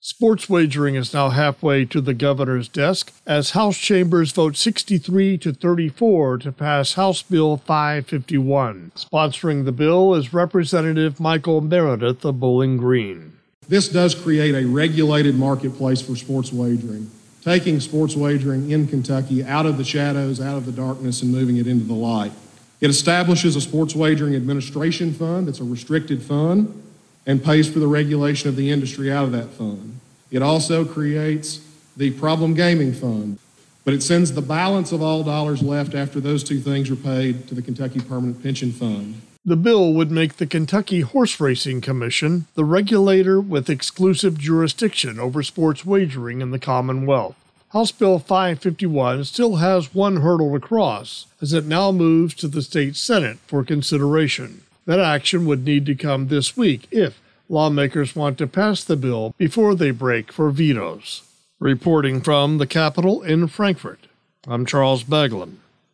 Sports wagering is now halfway to the governor's desk as House chambers vote 63-34 to pass House Bill 551. Sponsoring the bill is Representative Michael Meredith of Bowling Green. This does create a regulated marketplace for sports wagering, taking sports wagering in Kentucky out of the shadows, out of the darkness, and moving it into the light. It establishes a sports wagering administration fund. It's a restricted fund and pays for the regulation of the industry out of that fund. It also creates the problem gaming fund, but it sends the balance of all dollars left after those two things are paid to the Kentucky Permanent Pension Fund. The bill would make the Kentucky Horse Racing Commission the regulator with exclusive jurisdiction over sports wagering in the Commonwealth. House Bill 551 still has one hurdle to cross, as it now moves to the state Senate for consideration. That action would need to come this week if lawmakers want to pass the bill before they break for vetoes. Reporting from the Capitol in Frankfort, I'm Charles Baglin.